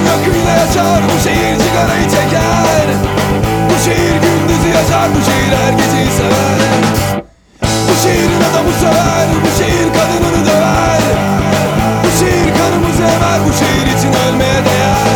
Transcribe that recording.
rakıyla yaşar, bu şehir cigarayı çeker. Bu şehir gündüzü yaşar, bu şehir her geceyi sever. Bu şehrin adamı sever, bu şehir kadınını döver. Bu şehir kanımızı emer, bu şehir için ölmeye değer.